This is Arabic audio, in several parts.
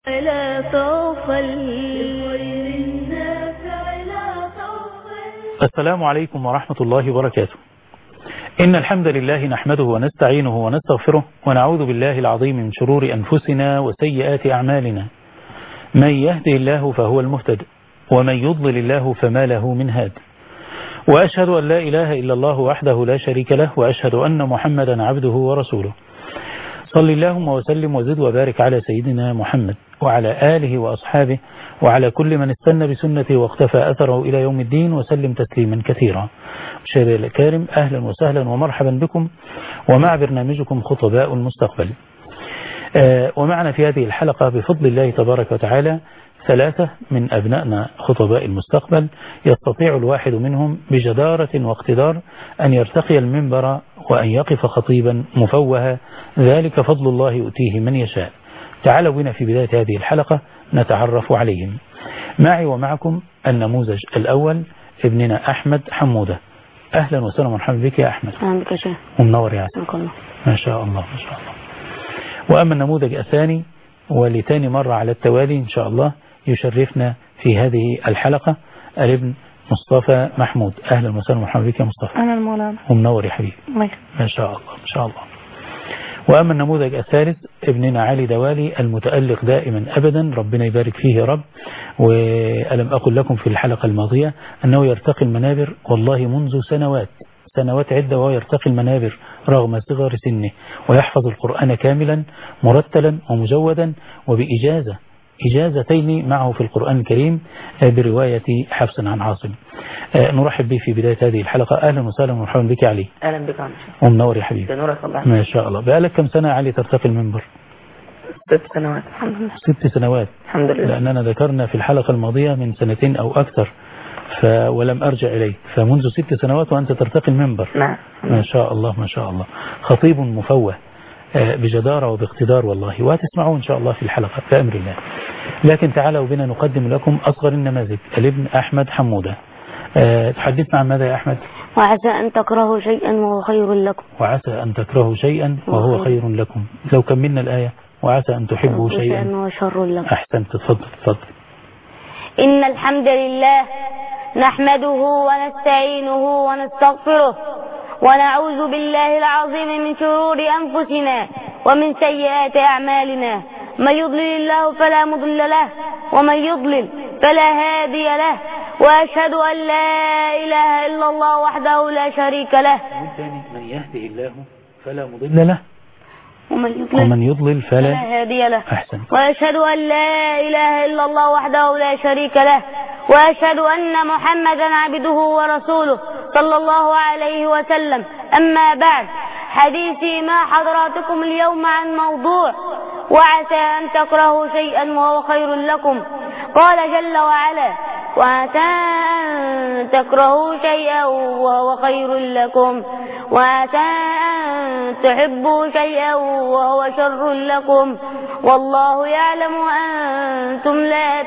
لا تغفل. السلام عليكم ورحمة الله وبركاته. إن الحمد لله نحمده ونستعينه ونستغفره ونعوذ بالله العظيم من شرور أنفسنا وسيئات أعمالنا. من يهده الله فهو المهتد ومن يضلل الله فما له من هاد. وأشهد أن لا إله إلا الله وحده لا شريك له وأشهد أن محمدا عبده ورسوله. صل اللهم وسلم وزد وبارك على سيدنا محمد وعلى آله وأصحابه وعلى كل من استنى بسنته واقتفى أثره إلى يوم الدين وسلم تسليما كثيرا. مشاهدينا الكرام، أهلا وسهلا ومرحبا بكم ومع برنامجكم خطباء المستقبل. ومعنا في هذه الحلقة بفضل الله تبارك وتعالى 3 من أبنائنا خطباء المستقبل يستطيع الواحد منهم بجدارة واقتدار أن يرتقي المنبر وأن يقف خطيبا مفوها، ذلك فضل الله يؤتيه من يشاء. تعالوا بنا في بداية هذه الحلقة نتعرف عليهم. معي ومعكم النموذج الأول ابننا أحمد حمودة. أهلا وسهلا ومرحبا بك يا أحمد. أهلا بك يا شيخ. ومنور يا عسل. ما شاء الله ما شاء الله. وأما النموذج الثاني ولتاني مرة على التوالي إن شاء الله يشرفنا في هذه الحلقة الابن مصطفى محمود. أهلا وسهلا ومرحبا بك يا مصطفى. أهلا مولانا. ومنور يا حبيبي. ما شاء الله ما شاء الله. وأما النموذج الثالث ابننا علي دوالي المتألق دائما أبدا، ربنا يبارك فيه يا رب. وألم أقل لكم في الحلقة الماضية أنه يرتقي المنابر والله منذ سنوات عدة، وهو يرتقي المنابر رغم صغر سنه، ويحفظ القرآن كاملا مرتلا ومجودا إجازتين معه في القرآن الكريم برواية حفص عن عاصم. نرحب به في بداية هذه الحلقة. أهلا وسهلا ومرحبا بك يا علي. أهلا بك عم. ومنور يا حبيبي. ما شاء الله. بقالك كم سنة علي ترتقي المنبر؟ 6 سنوات الحمد لله. 6 سنوات الحمد لله. لأننا ذكرنا في الحلقة الماضية من 2 أو أكثر ولم أرجع إليه، فمنذ 6 سنوات وأنت ترتقي المنبر. نعم. ما شاء الله ما شاء الله. خطيب مفوه بجدارة وباقتدار والله، وهتسمعوا إن شاء الله في الحلقة بأمر الله. لكن تعالوا بنا نقدم لكم أصغر النماذج الابن أحمد حمودة. تحدثنا عن ماذا يا أحمد؟ وعسى أن تكرهوا شيئا وهو خير لكم. وعسى أن تكرهوا شيئا وهو خير لكم. لو كملنا الآية وعسى أن تحبوا شيئا وهو شر لكم. أحسنت. تفضل. إن الحمد لله نحمده ونستعينه ونستغفره ونعوذ بالله العظيم من شرور أنفسنا ومن سيئات أعمالنا. من يضلل الله فلا مضل له ومن يضلل فلا هادي له. وأشهد أن لا إله إلا الله وحده لا شريك له. من يهده الله فلا مضل له ومن يضلل فلا هادي له. أحسن. وأشهد أن لا إله إلا الله وحده لا شريك له. وأشهد أن محمدا عبده ورسوله صلى الله عليه وسلم. أما بعد، حديثي مع حضراتكم اليوم عن موضوع وعسى أن تكرهوا شيئا وهو خير لكم. قال جل وعلا: وعسى أن تكرهوا شيئا وهو خير لكم وعسى أن تحبوا شيئا وهو شر لكم والله يعلم وأنتم لا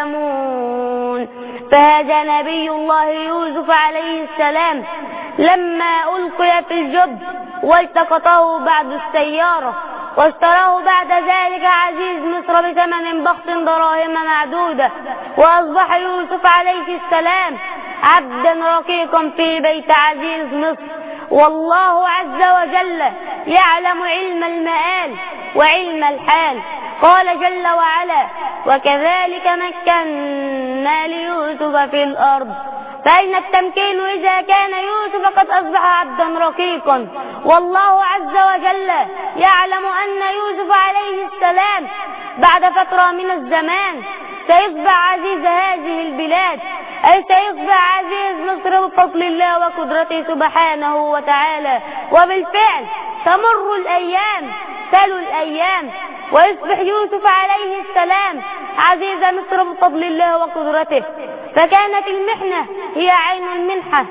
تعلمون. فهذا نبي الله يوسف عليه السلام لما ألقي في الجب والتقطه بعد السيارة واشتراه بعد ذلك عزيز مصر بثمن بخس دراهم معدودة، وأصبح يوسف عليه السلام عبدا رقيقا في بيت عزيز مصر. والله عز وجل يعلم علم المآل وعلم الحال. قال جل وعلا: وكذلك مكنا ليوسف في الأرض. فأين التمكين إذا كان يوسف قد أصبح عبدا رقيقا؟ والله عز وجل يعلم أن يوسف عليه السلام بعد فترة من الزمان سيصبح عزيز هذه البلاد، أي سيصبح عزيز مصر بفضل الله وقدرته سبحانه وتعالى. وبالفعل تمر الأيام تلو الأيام ويصبح يوسف عليه السلام عزيز مصر بفضل الله وقدرته. فكانت المحنة هي عين المنحة،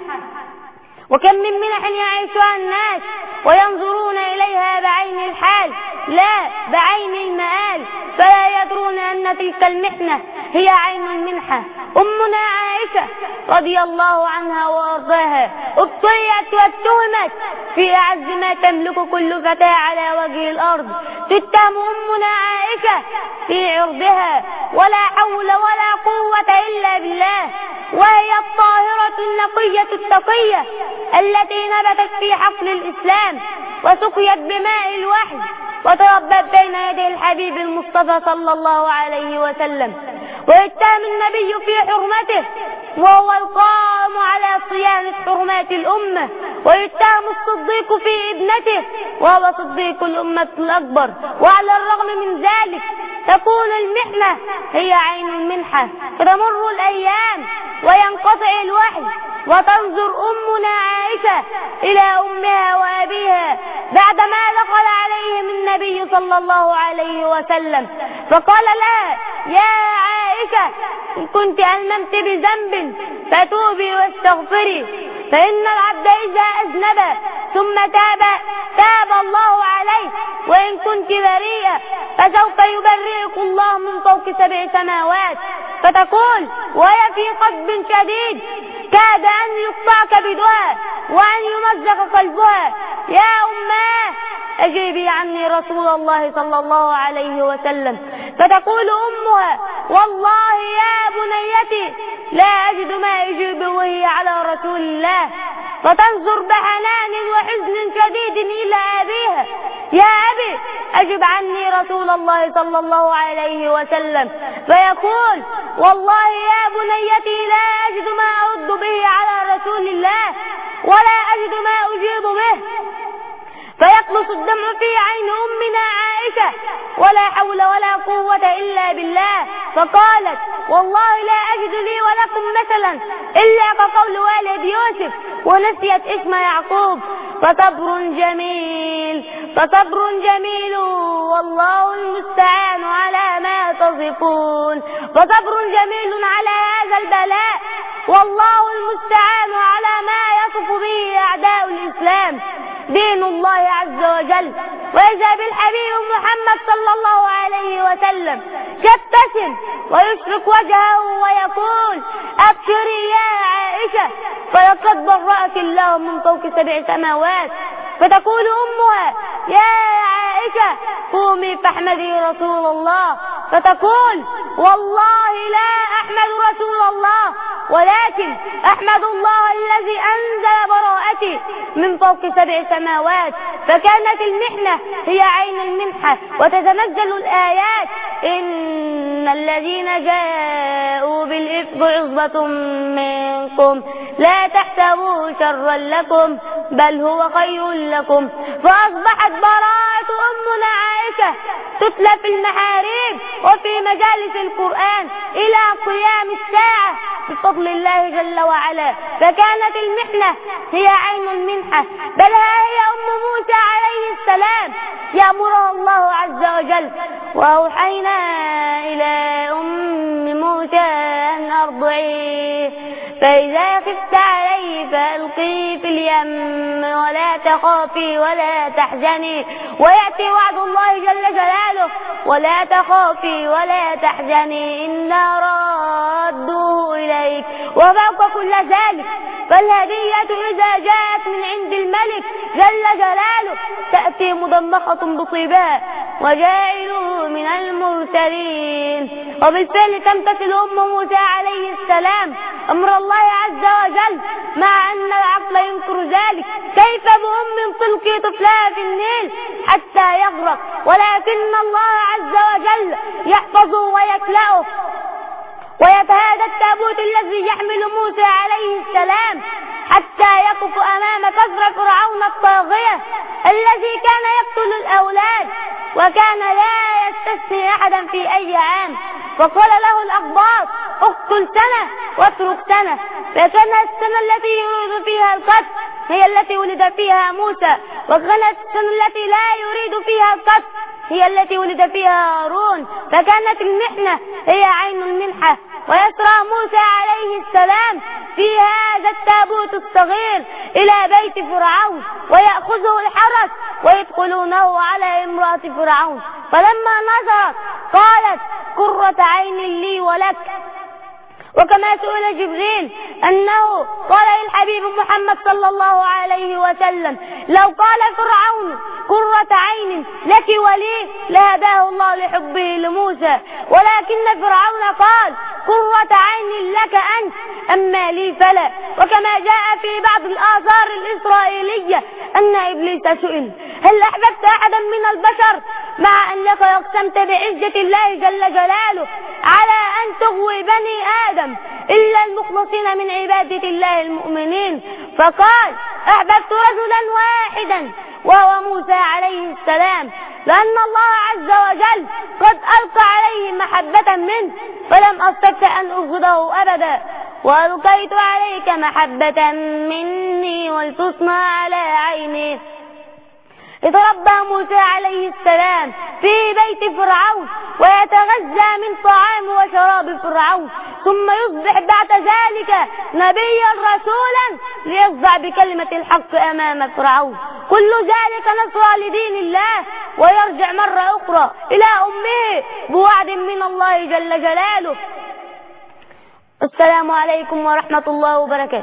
وكم من منح يعيشها الناس وينظرون إليها بعين الحال لا بعين المآل، فلا يدرون أن تلك المحنة هي عين المنحة. أمنا عائشة رضي الله عنها وأرضاها ابتليت واتهمت في أعز ما تملك كل فتاة على وجه الأرض. تتهم أمنا عائشة في عرضها ولا حول ولا قوة إلا بالله، وهي الطاهرة النقية التقية التي نبتت في حقل الإسلام وسقيت بماء الوحي وتربت بين يدي الحبيب المصطفى صلى الله عليه وسلم. ويتهم النبي في حرمته وهو القائم على صيانة حرمات الأمة، ويتهم الصديق في ابنته وهو صديق الأمة الأكبر. وعلى الرغم من ذلك تكون المحنة هي عين المنحة، فتمر الأيام وينقطع الوحي وتنظر أمنا عائشة إلى أمها وأبيها بعدما دخل عليهم النبي صلى الله عليه وسلم فقال لها: يا عائشة، إن كنت ألممت بذنب فتوبي واستغفري، فإن العبد إذا أذنب ثم تاب الله عليه، وإن كنت بريئة فسوف يبرئك الله من فوق 7 سماوات. فتقول وهي في غضب شديد كاد أن يقطع كبدها وأن يمزق قلبها: يا أماه، أجيبي عني رسول الله صلى الله عليه وسلم. فتقول أمها: والله يا بنيتي لا أجد ما أجيب وهي على رسول الله. فتنظر بحنان وحزن شديد إلى أبيها: يا أبي، أجب عني رسول الله صلى الله عليه وسلم. فيقول: والله يا بنيتي لا أجد ما أرد به على رسول الله ولا أجد ما أجيب به. فيقلص الدمع في عين أمنا عائشة ولا حول ولا قوة إلا بالله. فقالت: والله لا أجد لي ولكم مثلا إلا كقول والد يوسف ونسيت اسم يعقوب. فصبر جميل والله المستعان على ما تصفون. فصبر جميل على هذا البلاء والله المستعان على ما يصف به أعداء الإسلام دين الله عز وجل. وإذا بالحبيب محمد صلى الله عليه وسلم يبتسم ويشرق وجهه ويقول: أبشري يا عائشة، فلقد برأك الله من فوق 7 سماوات. فتقول أمها: يا عائشة، قومي فاحمدي رسول الله. فتقول: والله لا أحمد رسول الله، ولكن أحمد الله الذي أنزل براءتي من فوق 7 سماوات. فكانت المحنة هي عين المنحة، وتتنزل الآيات: إن الذين جاءوا بالإفك عصبة منكم لا تحسبوه شرا لكم بل هو خير لكم. فأصبحت براءة أمنا عائشة تتلى في المحاريب وفي مجالس القرآن إلى قيام الساعة بفضل الله جل وعلا. فكانت المحنة هي عين المنحة، بل هي أم موسى عليه السلام يأمرها الله عز وجل: وأوحينا إلى أم موسى أن أرضعيه فإذا خفت عليه فألقيه في اليم ولا تخافي ولا تحزني. ويأتي وعد الله جل جلاله: ولا تخافي ولا تحزني إنا رادوه إليك. وفوق كل ذلك فالهدية إذا جاءت من عند الملك جل جلاله تأتي مضمخة بطيبها وجائله من المرسلين. وبالفعل تمتثل أم موسى عليه السلام أمر الله عز وجل، مع أن العقل ينكر ذلك. كيف بأم تلقي طفلها في النيل حتى يغرق، ولكن الله عز وجل يحفظه ويكلأه. ويتهادى التابوت الذي يحمل موسى عليه السلام حتى يقف أمام كثر فرعون الطاغية الذي كان يقتل الأولاد وكان لا يستثني أحدا في أي عام. فقال له الأقباط: اقتل سنة واترك سنة. فكانت السنة التي يريد فيها القتل هي التي ولد فيها موسى، وكانت السنة التي لا يريد فيها القتل هي التي ولد فيها هارون. فكانت المحنة هي عين المنحة. ويسرى موسى عليه السلام في هذا التابوت الصغير إلى بيت فرعون ويأخذه الحرس ويدخلونه على امرأة فرعون. فلما نظرت قالت: قرة قرة عين لي ولك. وكما سئل جبريل أنه قال للحبيب محمد صلى الله عليه وسلم: لو قال فرعون قرة عين لك ولي لهداه الله لحبه لموسى، ولكن فرعون قال قرة عين لك أنت أما لي فلا. وكما جاء في بعض الآثار الإسرائيلية أن إبليس سئل: هل أحببت أحدا من البشر مع أنك أقسمت بعزة الله جل جلاله على أن تغوي بني آدم إلا المخلصين من عبادة الله المؤمنين؟ فقال: أحببت رجلا واحدا وهو موسى عليه السلام، لأن الله عز وجل قد ألقى عليه محبة منه فلم أستطع أن أبغضه أبدا، وألقيت عليك محبة مني ولتصنع على عيني. اتربى موسى عليه السلام في بيت فرعون ويتغذى من طعام وشراب فرعون، ثم يصبح بعد ذلك نبيا رسولا ليخضع بكلمة الحق أمام فرعون. كل ذلك نصر لدين الله، ويرجع مرة أخرى إلى أمه بوعد من الله جل جلاله. السلام عليكم ورحمة الله وبركاته.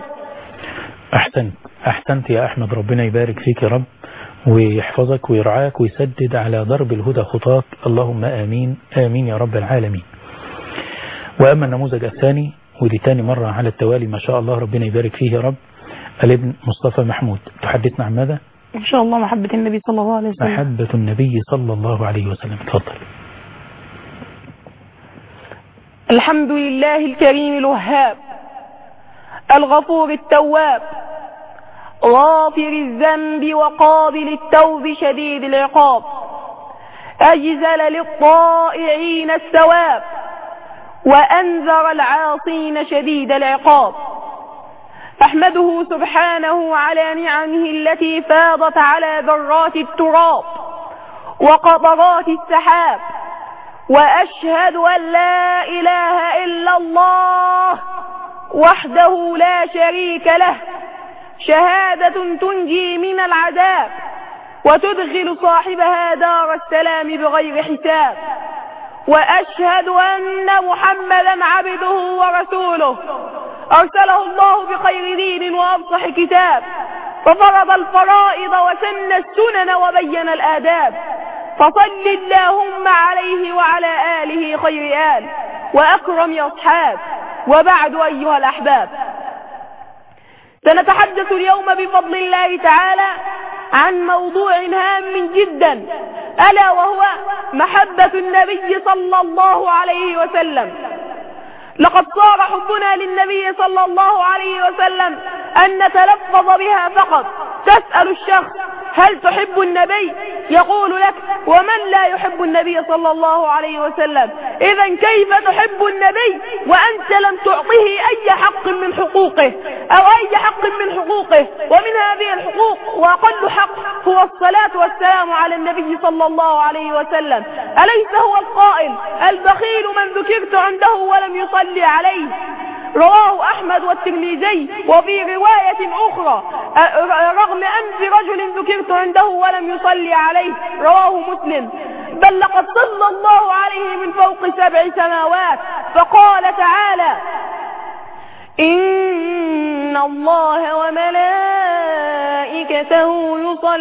أحسنت يا أحمد، ربنا يبارك فيك يا رب ويحفظك ويرعاك ويسدد على ضرب الهدى خطاك، اللهم آمين آمين يا رب العالمين. وأما النموذج الثاني، ودي تاني مرة على التوالي ما شاء الله، ربنا يبارك فيه يا رب، الابن مصطفى محمود، تحدثنا عن ماذا؟ إن شاء الله محبة النبي صلى الله عليه وسلم. محبة النبي صلى الله عليه وسلم، تفضل. الحمد لله الكريم الوهاب الغفور التواب غافر الذنب وقابل التوب شديد العقاب، أجزل للطائعين الثواب وأنذر العاصين شديد العقاب. أحمده سبحانه على نعمه التي فاضت على ذرات التراب وقطرات السحاب، وأشهد أن لا إله إلا الله وحده لا شريك له، شهادة تنجي من العذاب وتدخل صاحبها دار السلام بغير حساب. وأشهد أن محمدا عبده ورسوله أرسله الله بخير دين وأفصح كتاب، ففرض الفرائض وسن السنن وبين الآداب، فصل اللهم عليه وعلى آله خير آل وأكرم أصحاب. وبعد أيها الأحباب، سنتحدث اليوم بفضل الله تعالى عن موضوع هام جدا، ألا وهو محبة النبي صلى الله عليه وسلم. لقد صار حبنا للنبي صلى الله عليه وسلم أن نتلفظ بها فقط. تسأل الشخص: هل تحب النبي؟ يقول لك: ومن لا يحب النبي صلى الله عليه وسلم؟ إذا كيف تحب النبي وأنت لم تعطه أي حق من حقوقه أو أي حق من حقوقه؟ ومن هذه الحقوق وأقل حق هو الصلاة والسلام على النبي صلى الله عليه وسلم. أليس هو القائل: البخيل من ذكرت عنده ولم يصلي عليه؟ رواه أحمد والترمذي. وفي رواية أخرى: رغم أنف رجل ذكرت عنده ولم يصلي عليه، رواه مسلم. بل لقد صلى الله عليه من فوق 7 سماوات، فقال تعالى: إن الله وملائكته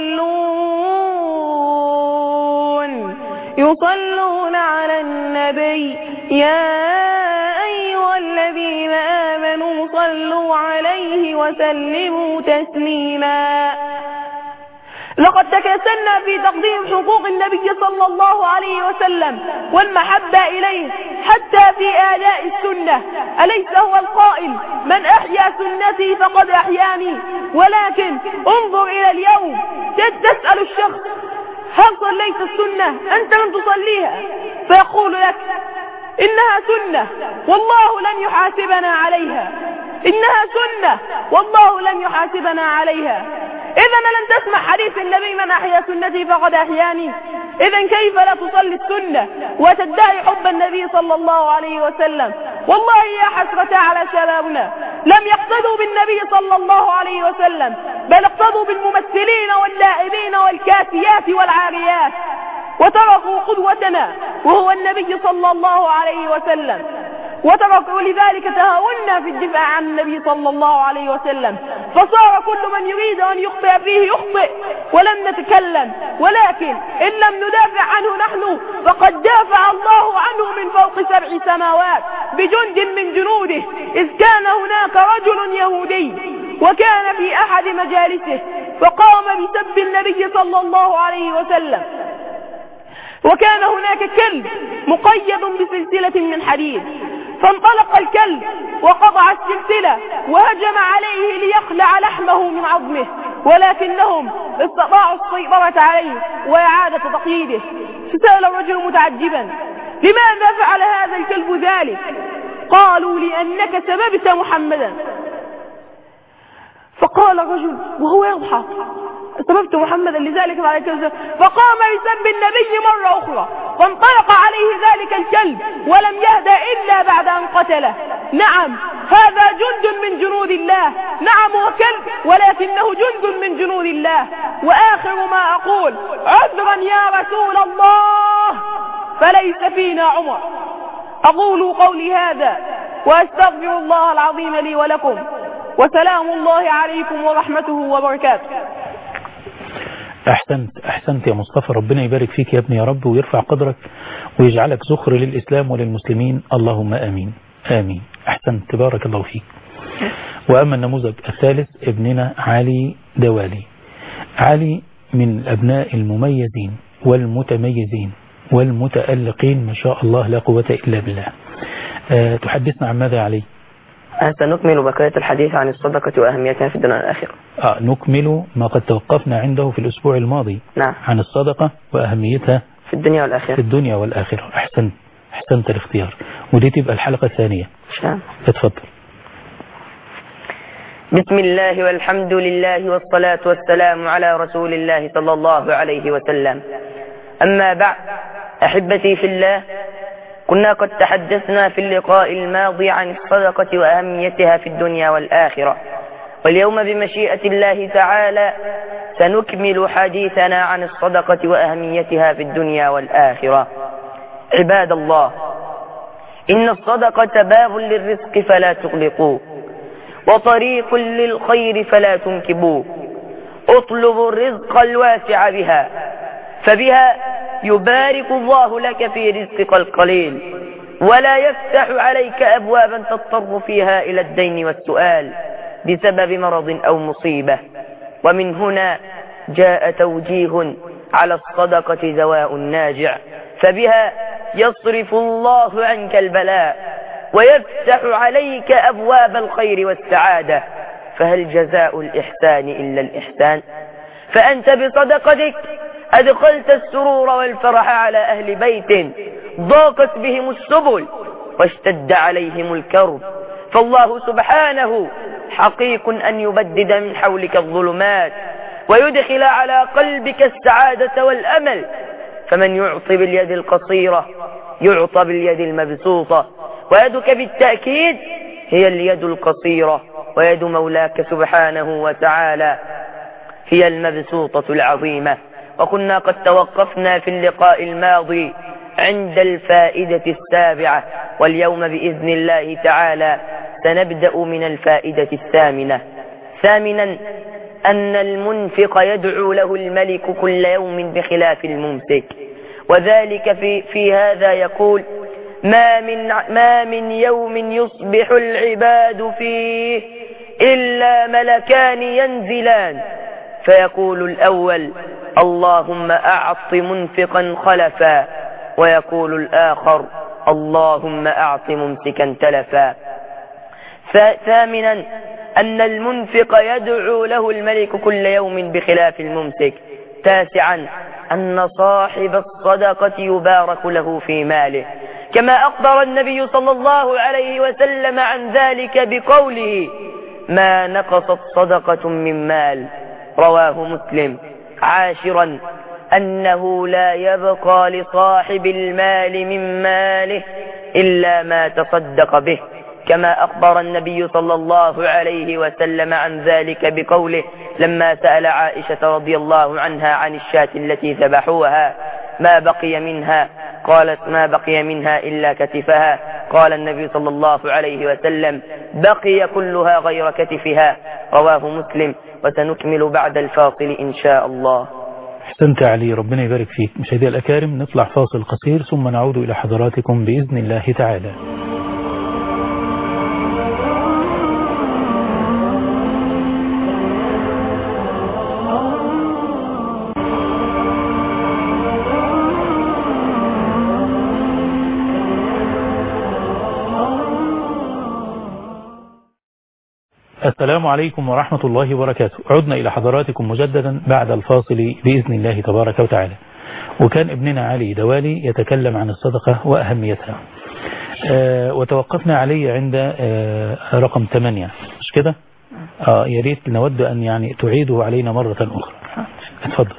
يصلون على النبي يا أيها الذين آمنوا صلوا عليه وسلموا تسليما. لقد تكاسلنا في تقديم حقوق النبي صلى الله عليه وسلم والمحبة إليه حتى في آداء السنة. أليس هو القائل: من أحيا سنتي فقد أحياني؟ ولكن انظر إلى اليوم، تسأل الشخص: هل صليت السنة؟ أنت لم تصليها، فيقول لك: إنها سنة والله لن يحاسبنا عليها، إنها سنة والله لن يحاسبنا عليها. إذا لن تسمع حديث النبي: من أحيا سنتي فقد أحياني. إذا كيف لا تصلي السنة وتدعي حب النبي صلى الله عليه وسلم؟ والله يا حسرة على شبابنا، لم يقتدوا بالنبي صلى الله عليه وسلم، بل اقتدوا بالممثلين واللاعبين والكاسيات والعاريات. وتركوا قدوتنا وهو النبي صلى الله عليه وسلم، وتركوا لذلك تهاونا في الدفاع عن النبي صلى الله عليه وسلم، فصار كل من يريد أن يخطئ فيه يخطئ ولم نتكلم. ولكن إن لم ندافع عنه نحن فقد دافع الله عنه من فوق 7 سماوات بجند من جنوده. إذ كان هناك رجل يهودي وكان في أحد مجالسه فقام بسب النبي صلى الله عليه وسلم، وكان هناك كلب مقيد بسلسلة من حديد، فانطلق الكلب وقطع السلسلة وهجم عليه ليخلع لحمه من عظمه، ولكنهم استطاعوا السيطرة عليه وإعادة تقييده. فسأل الرجل متعجبا: لماذا فعل هذا الكلب ذلك؟ قالوا: لأنك سببت محمدا. فقال الرجل وهو يضحك: سببت محمدا لذلك فعل الكلب. فقام بسب النبي مرة أخرى، فانطلق عليه ذلك الكلب ولم يهدأ إلا بعد أن قتله. نعم، هذا جند من جنود الله، نعم هو كلب ولكنه جند من جنود الله. وآخر ما أقول: عذرا يا رسول الله فليس فينا عمر. أقول قولي هذا وأستغفر الله العظيم لي ولكم، وسلام الله عليكم ورحمته وبركاته. أحسنت يا مصطفى، ربنا يبارك فيك يا ابني يا رب، ويرفع قدرك ويجعلك ذخر للإسلام وللمسلمين، اللهم آمين آمين. أحسنت، بارك الله فيك. وأما النموذج الثالث ابننا علي دوالي. علي من الأبناء المميزين والمتميزين والمتألقين ما شاء الله، لا قوة إلا بالله. تحدثنا عن ماذا علي؟ سنكمل بقية الحديث عن الصدقة وأهميتها في الدنيا والآخرة. نكمل ما قد توقفنا عنده في الأسبوع الماضي. نعم. عن الصدقة وأهميتها في الدنيا والآخرة. في الدنيا والآخرة. أحسنت الاختيار، ودي تبقى الحلقة الثانية. نعم. اتفضل. بسم الله والحمد لله والصلاة والسلام على رسول الله صلى الله عليه وسلم. أما بعد، أحبتي في الله، كنا قد تحدثنا في اللقاء الماضي عن الصدقة وأهميتها في الدنيا والآخرة، واليوم بمشيئة الله تعالى سنكمل حديثنا عن الصدقة وأهميتها في الدنيا والآخرة. عباد الله، إن الصدقة باب للرزق فلا تغلقوه، وطريق للخير فلا تنكبوه. اطلبوا الرزق الواسع بها، فبها يبارك الله لك في رزقك القليل، ولا يفتح عليك أبوابا تضطر فيها إلى الدين والسؤال بسبب مرض أو مصيبة. ومن هنا جاء توجيه على الصدقة دواء ناجع، فبها يصرف الله عنك البلاء ويفتح عليك أبواب الخير والسعادة. فهل جزاء الإحسان إلا الإحسان؟ فأنت بصدقتك أدخلت السرور والفرح على أهل بيت ضاقت بهم السبل واشتد عليهم الكرب، فالله سبحانه حقيق أن يبدد من حولك الظلمات ويدخل على قلبك السعادة والأمل. فمن يعطي باليد القصيرة يعطى باليد المبسوطة، ويدك بالتأكيد هي اليد القصيرة، ويد مولاك سبحانه وتعالى هي المبسوطة العظيمة. وكنا قد توقفنا في اللقاء الماضي عند الفائدة السابعة، واليوم بإذن الله تعالى سنبدأ من الفائدة الثامنة. ثامنا، أن المنفق يدعو له الملك كل يوم بخلاف الممسك، وذلك في هذا يقول: ما من يوم يصبح العباد فيه إلا ملكان ينزلان، فيقول الأول: اللهم أعط منفقا خلفا، ويقول الآخر: اللهم أعط ممسكا تلفا. ثامنا، أن المنفق يدعو له الملك كل يوم بخلاف الممسك. تاسعا، أن صاحب الصدقة يبارك له في ماله، كما أخبر النبي صلى الله عليه وسلم عن ذلك بقوله: ما نقصت صدقة من مال، رواه مسلم. عاشرا، أنه لا يبقى لصاحب المال من ماله إلا ما تصدق به، كما أخبر النبي صلى الله عليه وسلم عن ذلك بقوله لما سأل عائشة رضي الله عنها عن الشاة التي ذبحوها: ما بقي منها. قالت ما بقي منها إلا كتفها. قال النبي صلى الله عليه وسلم بقي كلها غير كتفها. رواه مسلم. وسنكمل بعد الفاصل إن شاء الله. احسنت علي، ربنا يبارك فيك. مشاهدي الأكارم، نطلع فاصل قصير ثم نعود إلى حضراتكم بإذن الله تعالى. السلام عليكم ورحمة الله وبركاته. عدنا إلى حضراتكم مجددا بعد الفاصل بإذن الله تبارك وتعالى. وكان ابننا علي دوالي يتكلم عن الصدقة وأهميتها، وتوقفنا علي عند رقم 8، مش كده؟ يا ريت نود أن يعني تعيده علينا مرة أخرى. اتفضل.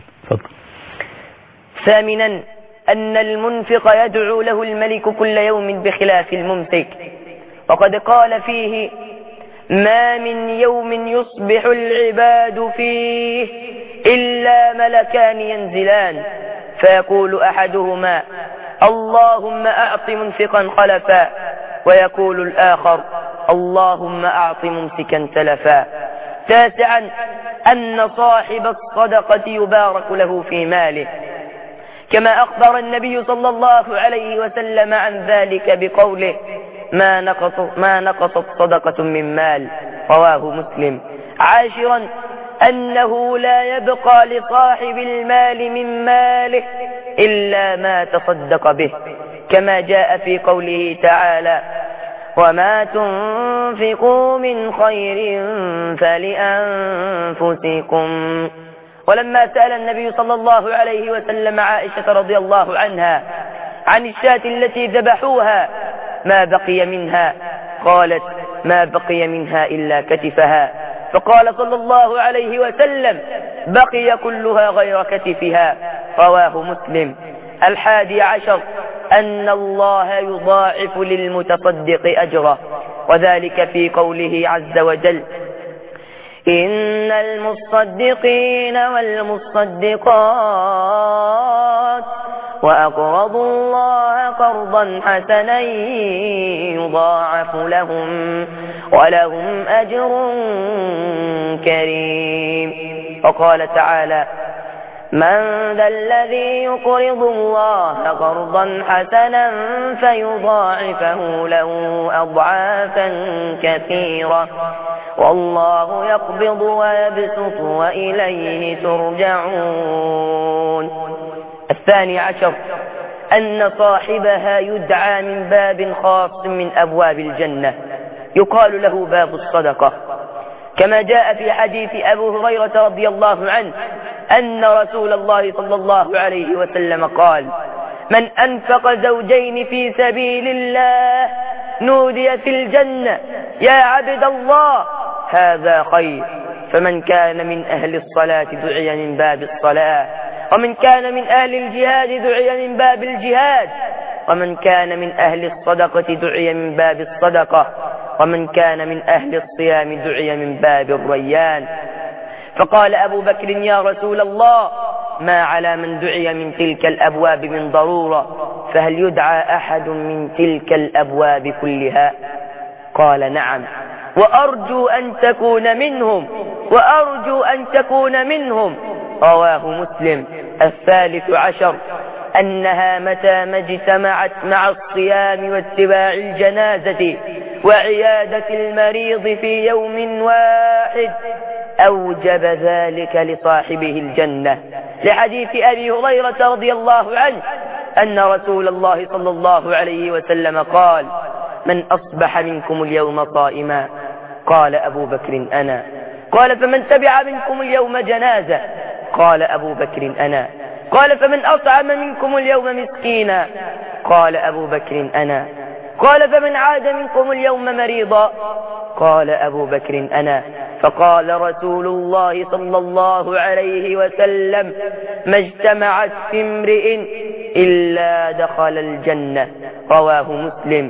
ثامنا أن المنفق يدعو له الملك كل يوم بخلاف الممسك، وقد قال فيه ما من يوم يصبح العباد فيه إلا ملكان ينزلان فيقول أحدهما اللهم أعط منفقا خلفا، ويقول الآخر اللهم أعط ممسكا تلفا. تاسعا أن صاحب الصدقة يبارك له في ماله، كما أخبر النبي صلى الله عليه وسلم عن ذلك بقوله ما نقصت صدقة من مال. رواه مسلم. عاشرا أنه لا يبقى لصاحب المال من ماله إلا ما تصدق به، كما جاء في قوله تعالى وما تنفقوا من خير فلأنفسكم. ولما سأل النبي صلى الله عليه وسلم عائشة رضي الله عنها عن الشاة التي ذبحوها ما بقي منها، قالت ما بقي منها إلا كتفها، فقال صلى الله عليه وسلم بقي كلها غير كتفها. رواه مسلم. 11 أن الله يضاعف للمتصدق أجره، وذلك في قوله عز وجل إن المصدقين والمصدقات وأقرضوا الله قرضا حسنا يضاعف لهم ولهم أجر كريم. وقال تعالى من ذا الذي يقرض الله قرضا حسنا فيضاعفه له أضعافا كثيرة والله يقبض ويبسط وإليه ترجعون. 12 أن صاحبها يدعى من باب خاص من أبواب الجنة يقال له باب الصدقة، كما جاء في حديث أبو هريرة رضي الله عنه أن رسول الله صلى الله عليه وسلم قال من أنفق زوجين في سبيل الله نودي في الجنة يا عبد الله هذا خير. فمن كان من أهل الصلاة دعي من باب الصلاة، ومن كان من أهل الجهاد دعي من باب الجهاد، ومن كان من أهل الصدقة دعي من باب الصدقة، ومن كان من أهل الصيام دعي من باب الريان. فقال أبو بكر يا رسول الله ما على من دعي من تلك الأبواب من ضرورة، فهل يدعى أحد من تلك الأبواب كلها؟ قال نعم وأرجو أن تكون منهم، وأرجو أن تكون منهم. رواه مسلم. 13 أنها متى ما اجتمعت مع الصيام واتباع الجنازة وعيادة المريض في يوم واحد أوجب ذلك لصاحبه الجنة، لحديث أبي هريرة رضي الله عنه أن رسول الله صلى الله عليه وسلم قال من أصبح منكم اليوم صائما؟ قال أبو بكر أنا. قال فمن تبع منكم اليوم جنازة؟ قال أبو بكر أنا. قال فمن أطعم منكم اليوم مسكينا؟ قال أبو بكر أنا. قال فمن عاد منكم اليوم مريضا؟ قال أبو بكر أنا. فقال رسول الله صلى الله عليه وسلم ما اجتمعت في امرئ إلا دخل الجنة. رواه مسلم.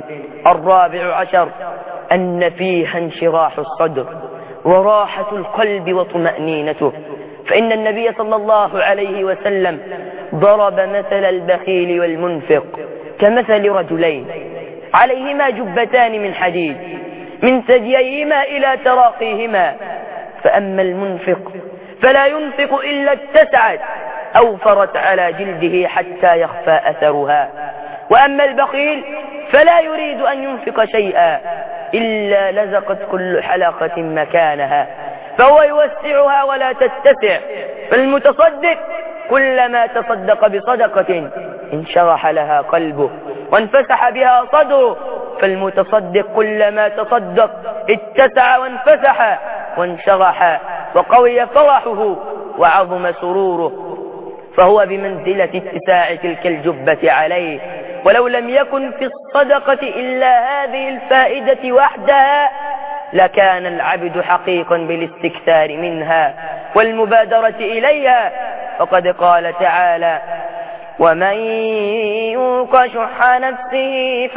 14 أن فيها انشراح الصدر وراحة القلب وطمأنينته، فإن النبي صلى الله عليه وسلم ضرب مثل البخيل والمنفق كمثل رجلين عليهما جبتان من حديد من ثدييهما إلى تراقيهما، فأما المنفق فلا ينفق إلا اتسعت أوفرت على جلده حتى يخفى أثرها، وأما البخيل فلا يريد أن ينفق شيئا إلا لزقت كل حلقة مكانها، فهو يوسعها ولا تتسع. فالمتصدق كلما تصدق بصدقة انشرح لها قلبه وانفسح بها صدره، فالمتصدق كلما تصدق اتسع وانفسح وانشرح وقوي فرحه وعظم سروره، فهو بمنزلة اتساع تلك الجبة عليه. ولو لم يكن في الصدقة إلا هذه الفائدة وحدها لكان العبد حقيقا بالاستكثار منها والمبادرة إليها، فقد قال تعالى: ومن يوق شح نفسه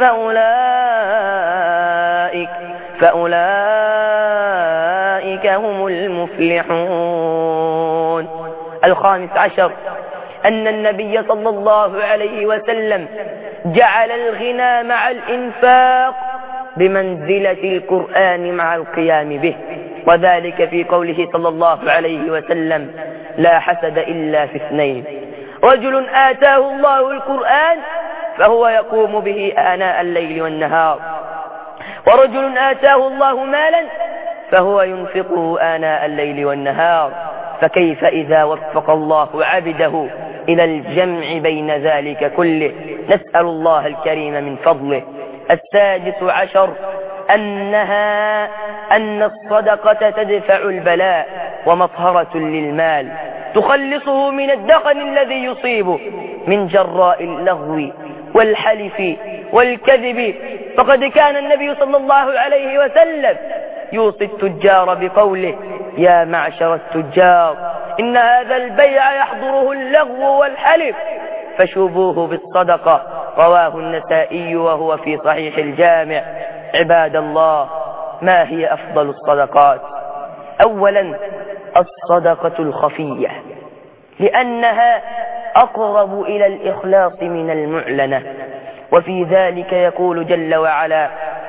فأولئك هم المفلحون. 15 أن النبي صلى الله عليه وسلم جعل الغنى مع الإنفاق بمنزلة القرآن مع القيام به، وذلك في قوله صلى الله عليه وسلم: لا حسد إلا في اثنين، رجل آتاه الله القرآن فهو يقوم به آناء الليل والنهار، ورجل آتاه الله مالا فهو ينفقه آناء الليل والنهار. فكيف إذا وفق الله عبده إلى الجمع بين ذلك كله؟ نسأل الله الكريم من فضله. 16 أن الصدقة تدفع البلاء ومطهرة للمال، تخلصه من الدخن الذي يصيبه من جراء اللغو والحلف والكذب. فقد كان النبي صلى الله عليه وسلم يوصي التجار بقوله: يا معشر التجار إن هذا البيع يحضره اللغو والحلف فشوبوه بالصدقة. رواه النسائي وهو في صحيح الجامع. عباد الله، ما هي أفضل الصدقات؟ أولا الصدقة الخفية، لأنها أقرب إلى الإخلاص من المعلنة، وفي ذلك يقول جل وعلا: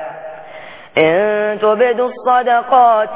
إن تبدوا الصدقات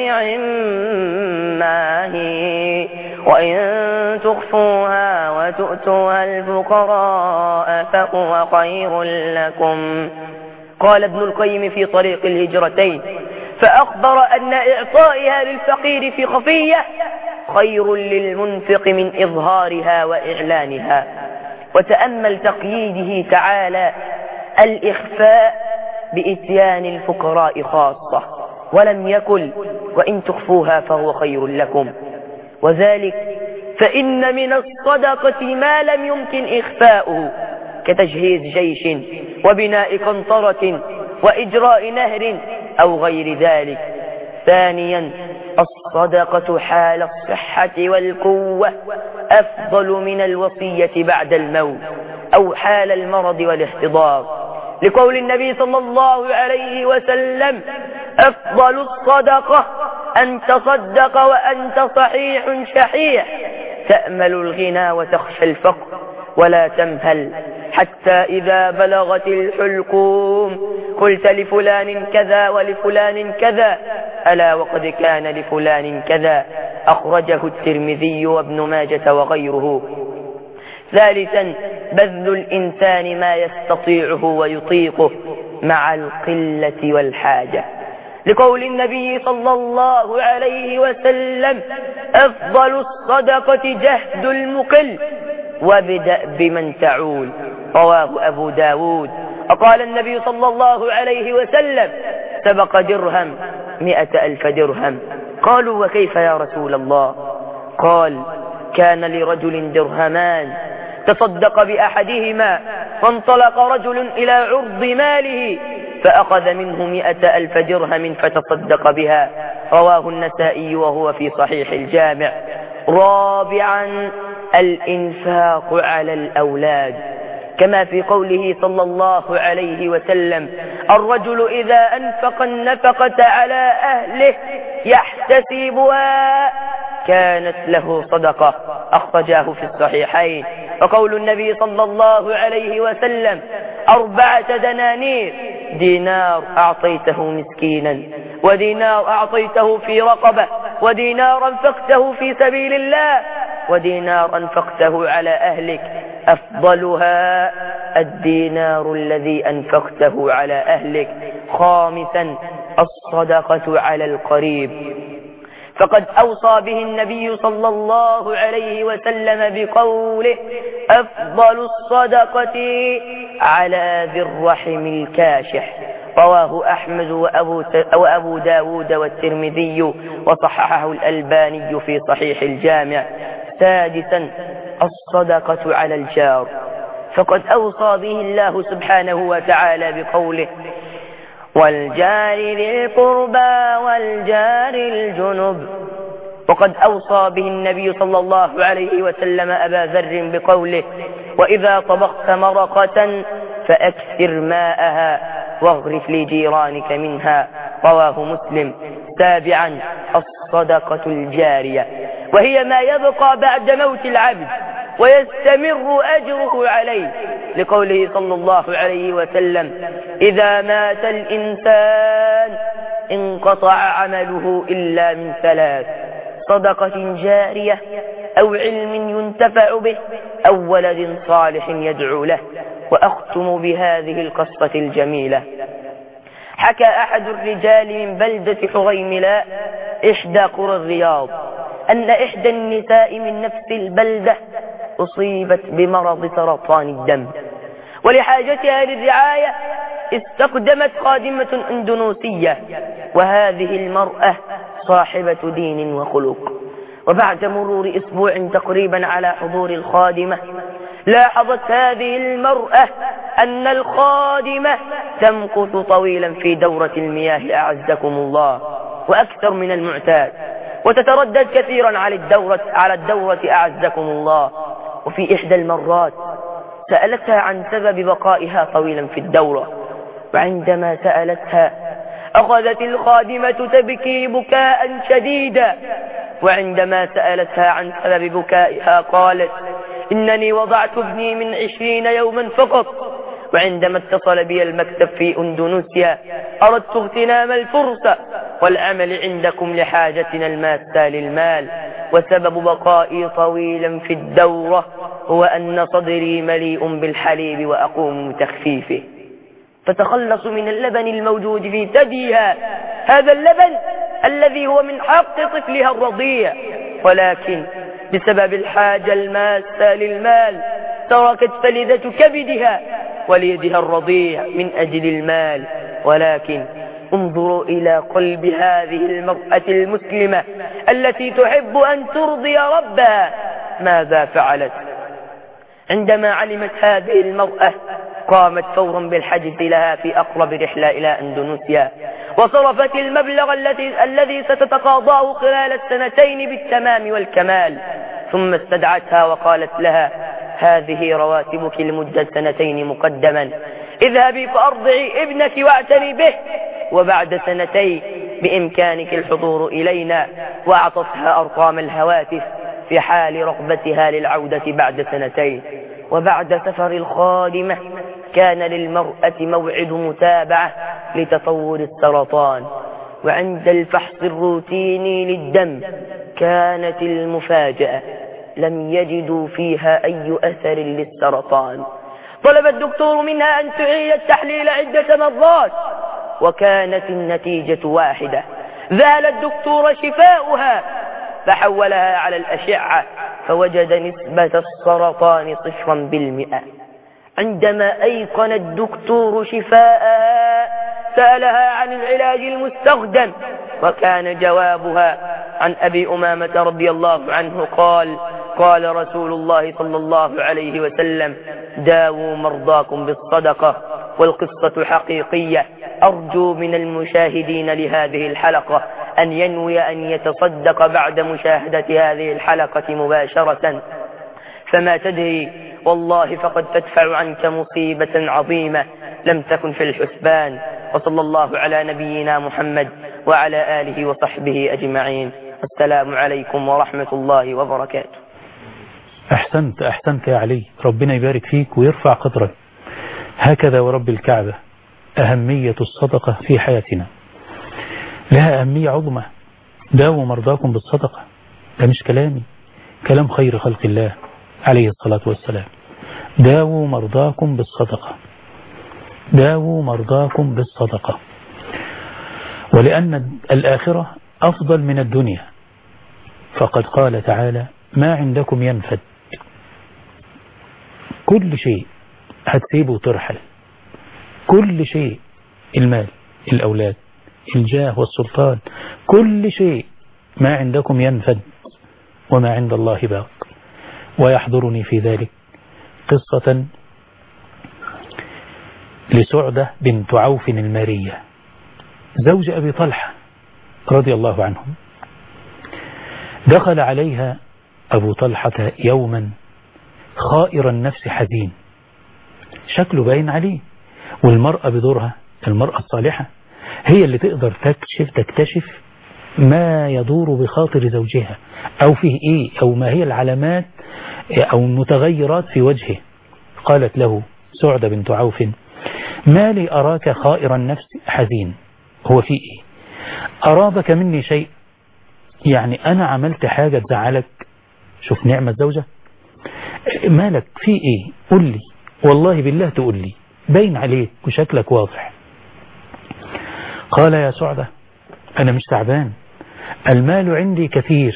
فنعما هي، وإن تخفوها وتؤتوها الفقراء فهو خير لكم. قال ابن القيم في طريق الهجرتين: فأخبر أن إعطائها للفقير في خفية خير للمنفق من إظهارها وإعلانها. وتأمل تقييده تعالى الإخفاء بإتيان الفقراء خاصة، ولم يقل وإن تخفوها فهو خير لكم، وذلك فإن من الصدقة ما لم يمكن إخفاؤه كتجهيز جيش وبناء قنطرة وإجراء نهر أو غير ذلك. ثانيا الصدقة حال الصحة والقوة أفضل من الوصية بعد الموت أو حال المرض والاحتضار، لقول النبي صلى الله عليه وسلم: أفضل الصدقة أن تصدق وأنت صحيح شحيح تأمل الغنى وتخشى الفقر ولا تمهل حتى إذا بلغت الحلقوم قلت لفلان كذا ولفلان كذا ألا وقد كان لفلان كذا. أخرجه الترمذي وابن ماجة وغيره. ثالثا بذل الإنسان ما يستطيعه ويطيقه مع القلة والحاجة، لقول النبي صلى الله عليه وسلم: أفضل الصدقة جهد المقل وابدأ بمن تعول. رواه أبو داود. وقال النبي صلى الله عليه وسلم: سبق درهم 100,000 درهم. قالوا: وكيف يا رسول الله؟ قال: كان لرجل درهمان تصدق بأحدهما فانطلق رجل إلى عرض ماله فأخذ منه 100,000 درهم فتصدق بها. رواه النسائي وهو في صحيح الجامع. رابعا الإنفاق على الأولاد، كما في قوله صلى الله عليه وسلم: الرجل إذا أنفق النفقة على أهله يحتسبها كانت له صدقة. أخرجاه في الصحيحين. وقول النبي صلى الله عليه وسلم 4 دنانير، دينار أعطيته مسكينا، ودينار أعطيته في رقبة، ودينار أنفقته في سبيل الله، ودينار أنفقته على أهلك، أفضلها الدينار الذي أنفقته على أهلك. خامسا الصدقة على القريب، فقد أوصى به النبي صلى الله عليه وسلم بقوله أفضل الصدقة على ذي الرحم الكاشح، رواه أحمد وأبو داود والترمذي، وصححه الألباني في صحيح الجامع. سادسا الصدقة على الجار، فقد أوصى به الله سبحانه وتعالى بقوله والجار ذي القربى والجار الجنب. وقد أوصى به النبي صلى الله عليه وسلم أبا ذر بقوله وإذا طبخت مرقة فأكثر ماءها واغرف لجيرانك منها، رواه مسلم. سابعا الصدقة الجارية، وهي ما يبقى بعد موت العبد ويستمر أجره عليه، لقوله صلى الله عليه وسلم إذا مات الإنسان انقطع عمله إلا من 3: صدقة جارية، أو علم ينتفع به، أو ولد صالح يدعو له. وأختم بهذه القصة الجميلة. حكى أحد الرجال من بلدة حريملاء إحدى قرى الرياض أن إحدى النساء من نفس البلدة أصيبت بمرض سرطان الدم، ولحاجتها للرعاية استخدمت خادمة أندونوسية، وهذه المرأة صاحبة دين وخلق. وبعد مرور أسبوع تقريبا على حضور الخادمة، لاحظت هذه المرأة أن الخادمة تمكث طويلا في دورة المياه أعزكم الله، وأكثر من المعتاد، وتتردد كثيرا على الدورة أعزكم الله. وفي إحدى المرات سألتها عن سبب بقائها طويلا في الدورة، وعندما سألتها أخذت الخادمة تبكي بكاء شديدا، وعندما سألتها عن سبب بكائها قالت إنني وضعت ابني من 20 يوما فقط، وعندما اتصل بي المكتب في أندونيسيا أردت اغتنام الفرصة والعمل عندكم لحاجتنا الماسة للمال، وسبب بقائي طويلا في الدورة هو أن صدري مليء بالحليب وأقوم بتخفيفه، فتخلص من اللبن الموجود في ثديها، هذا اللبن الذي هو من حق طفلها الرضيع، ولكن بسبب الحاجة الماسة للمال تركت فلذة كبدها وليدها الرضيع من أجل المال. ولكن انظروا إلى قلب هذه المرأة المسلمة التي تحب أن ترضي ربها، ماذا فعلت؟ عندما علمت هذه المرأة قامت فورا بالحجز لها في أقرب رحلة إلى أندونيسيا، وصرفت المبلغ الذي ستتقاضاه خلال 2 بالتمام والكمال، ثم استدعتها وقالت لها هذه رواتبك لمدة 2 مقدما، اذهبي فأرضعي ابنك واعتني به، وبعد 2 بإمكانك الحضور إلينا. وأعطتها أرقام الهواتف في حال رغبتها للعودة بعد 2. وبعد سفر الخادمة كان للمرأة موعد متابعة لتطور السرطان، وعند الفحص الروتيني للدم كانت المفاجأة لم يجدوا فيها أي أثر للسرطان. طلب الدكتور منها أن تعيد التحليل عدة مرات، وكانت النتيجة واحدة، ذهل الدكتور شفاؤها فحولها على الأشعة فوجد نسبة السرطان 0%. عندما أيقن الدكتور شفاءها سألها عن العلاج المستخدم، وكان جوابها عن أبي أمامة رضي الله عنه قال رسول الله صلى الله عليه وسلم داووا مرضاكم بالصدقة. والقصة حقيقية. أرجو من المشاهدين لهذه الحلقة أن ينوي أن يتصدق بعد مشاهدة هذه الحلقة مباشرة، فما تدري والله فقد تدفع عنك مصيبة عظيمة لم تكن في الحسبان. وصلى الله على نبينا محمد وعلى آله وصحبه أجمعين. السلام عليكم ورحمة الله وبركاته. أحسنت يا علي، ربنا يبارك فيك ويرفع قدرك. هكذا ورب الكعبة أهمية الصدقة في حياتنا، لها أهمية عظمى. داووا مرضاكم بالصدقة، ده مش كلامي، كلام خير خلق الله عليه الصلاة والسلام. داووا مرضاكم بالصدقة، داووا مرضاكم بالصدقة. ولأن الآخرة أفضل من الدنيا، فقد قال تعالى ما عندكم ينفد. كل شيء هتسيبه وترحل، كل شيء، المال، الأولاد، الجاه والسلطان، كل شيء ما عندكم ينفد وما عند الله باق. ويحضرني في ذلك قصة لسعدة بنت عوف المارية زوج أبي طلحة رضي الله عنهم. دخل عليها أبو طلحة يوما خائر النفس حزين، شكله باين عليه. والمرأة بدورها، المرأة الصالحة هي اللي تقدر تكتشف ما يدور بخاطر زوجها، أو فيه إيه، أو ما هي العلامات أو المتغيرات في وجهه. قالت له سعدة بنت عوف ما لي أراك خائر النفس حزين، هو في إيه؟ أرابك مني شيء؟ يعني أنا عملت حاجة تزعلك؟ شوف نعمة زوجة، مالك في إيه؟ قل لي، والله بالله تقول لي، باين عليك وشكلك واضح. قال يا سعدة أنا مش تعبان، المال عندي كثير،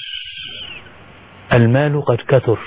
المال قد كثر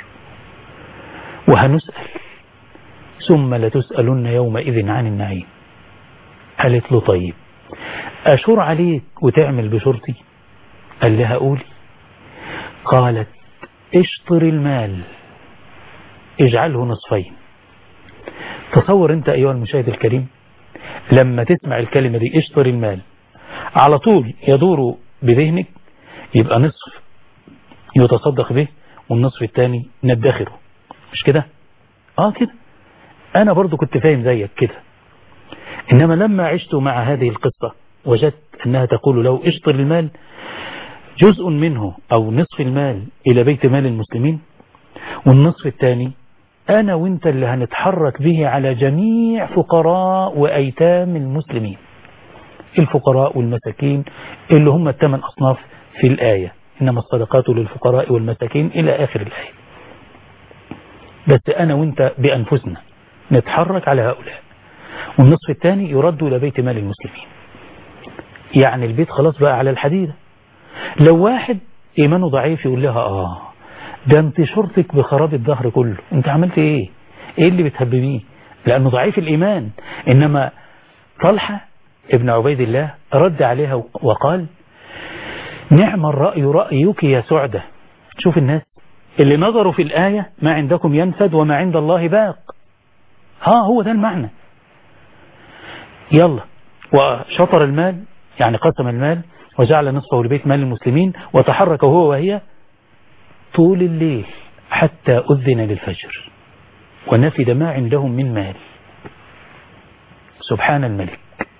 وهنسأل ثم لتسألن يومئذ عن النعيم. قالت له طيب أشور عليك وتعمل بشرطي؟ قال لها قولي. قالت اشطر المال اجعله نصفين. تصور انت أيها المشاهد الكريم لما تسمع الكلمة دي اشطر المال، على طول يدور بذهنك يبقى نصف يتصدق به والنصف الثاني ندخره، مش كده؟ كده. أنا برضو كنت فاهم زيك كده، إنما لما عشت مع هذه القصة وجدت أنها تقول له اشطر المال، جزء منه أو نصف المال إلى بيت مال المسلمين، والنصف الثاني أنا وإنت اللي هنتحرك به على جميع فقراء وأيتام المسلمين، الفقراء والمساكين اللي هم 8 أصناف في الآية، إنما الصدقات للفقراء والمساكين إلى آخر الآية. بس أنا وإنت بأنفسنا نتحرك على هؤلاء، والنصف الثاني يرد إلى بيت مال المسلمين. يعني البيت خلاص بقى على الحديدة. لو واحد إيمانه ضعيف يقول لها ده انت شرطك بخراب الظهر كله، انت عملت ايه اللي بتهببيه؟ لأنه ضعيف الإيمان. إنما طلحة ابن عبيد الله رد عليها وقال نعم الرأي رأيك يا سعدة. شوف الناس اللي نظروا في الآية ما عندكم ينفد وما عند الله باق، هو ده المعنى. يلا، وشطر المال يعني قسم المال وجعل نصفه لبيت مال المسلمين، وتحرك هو وهي طول الليل حتى أذن للفجر ونفد ما عندهم من مال. سبحان الملك.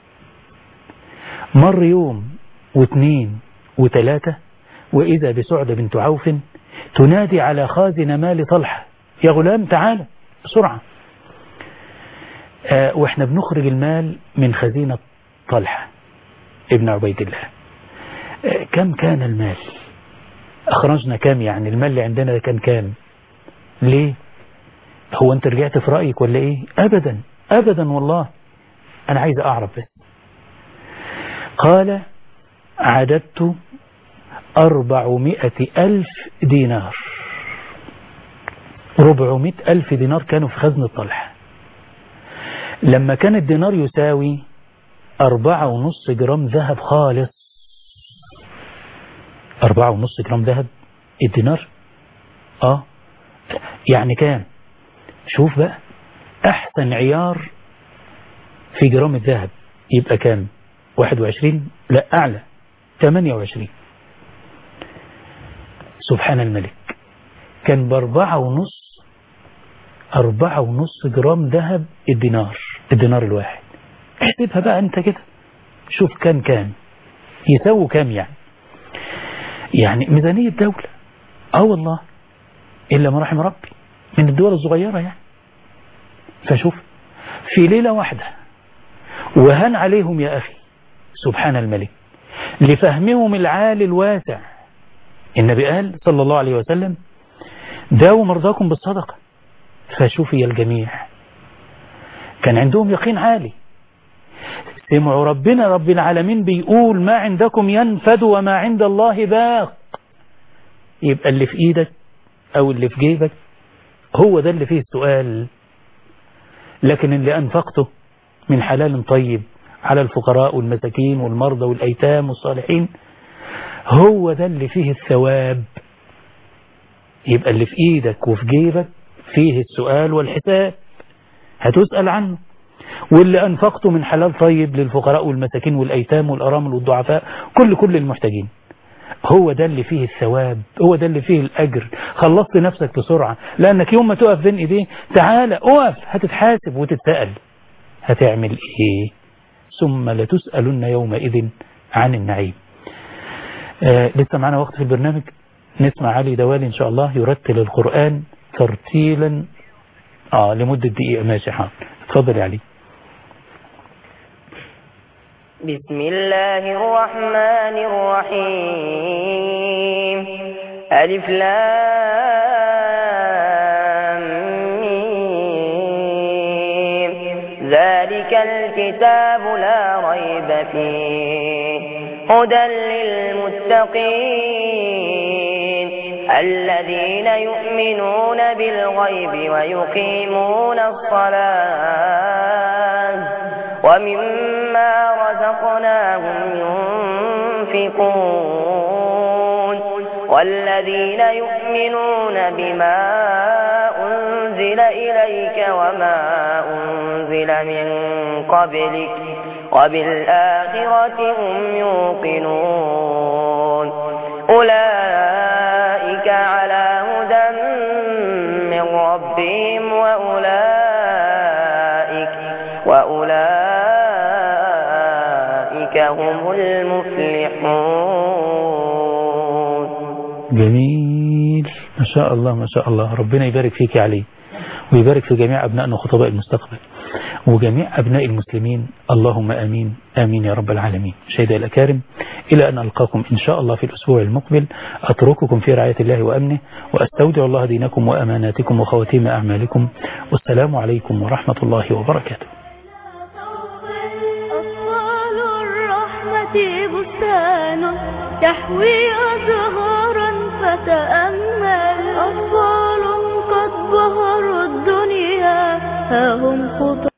مر يوم واثنين وثلاثة وإذا بسعدة بنت عوف تنادي على خازن مال طلحة يا غلام تعالى بسرعة. وإحنا بنخرج المال من خزينة طلحة ابن عبيد الله. كم كان المال؟ أخرجنا كام؟ يعني المال اللي عندنا كان كام؟ ليه؟ هو أنت رجعت في رأيك ولا إيه؟ أبدا أبدا والله أنا عايز أعرف بس. قال عددت 400,000 دينار. 400,000 دينار كانوا في خزنة طلحة. لما كان الدينار يساوي 4.5 جرام ذهب خالص. 4.5 جرام ذهب الدينار. يعني كام؟ شوف بقى أحسن عيار في جرام الذهب يبقى كام؟ 21؟ لا أعلى، 28. سبحان الملك. كان ب4.5 جرام ذهب الدينار الواحد. احسبها بقى انت كده، شوف كام يساوي كام يعني ميزانية دولة. والله إلا ما رحم ربي من الدول الصغيرة يعني. فشوف في ليلة واحدة وهن عليهم يا أخي سبحان الملك لفهمهم العالي الواسع. النبي قال صلى الله عليه وسلم داووا مرضاكم بالصدقة. فشوف يا الجميع كان عندهم يقين عالي، سمعوا ربنا رب العالمين بيقول ما عندكم ينفد وما عند الله باق. يبقى اللي في ايدك او اللي في جيبك هو ده اللي فيه السؤال، لكن اللي انفقته من حلال طيب على الفقراء والمساكين والمرضى والأيتام والصالحين هو ده اللي فيه الثواب. يبقى اللي في ايدك وفي جيبك فيه السؤال والحساب، هتسأل عنه. واللي أنفقته من حلال طيب للفقراء والمساكين والأيتام والأرامل والضعفاء كل المحتاجين هو ده اللي فيه الثواب، هو ده اللي فيه الأجر. خلصت نفسك بسرعة، لأنك يوم ما تقف بين إيديه تعالى أقف هتتحاسب وتتسأل هتعمل إيه. ثم لتسألن يومئذ عن النعيم. لسه معنا وقت في البرنامج، نسمع علي دوالي إن شاء الله يرتل القرآن ترتيلا لمدة دقيقة. ماشي حاضر، اتفضل يا علي. بسم الله الرحمن الرحيم. ألف لام ميم. ذلك الكتاب لا ريب فيه هدى للمتقين الذين يؤمنون بالغيب ويقيمون الصلاة ومما رزقناهم ينفقون والذين يؤمنون بما أنزل إليك وما أنزل من قبلك وبالآخرة هم يوقنون أولئك على هدى من ربهم وأولئك هم المفلحون. جميل، ما شاء الله ما شاء الله. ربنا يبارك فيك يا علي ويبارك في جميع أبنائنا وخطباء المستقبل وجميع أبناء المسلمين، اللهم آمين آمين يا رب العالمين. مشاهدي الأكارم، إلى أن ألقاكم إن شاء الله في الأسبوع المقبل، أترككم في رعاية الله وأمنه، وأستودع الله دينكم وأماناتكم وخواتيم أعمالكم، والسلام عليكم ورحمة الله وبركاته. أطفال الرحمة بستان تحوي أزهارا فتأمل، أطفال قد بهروا الدنيا ها هم خطى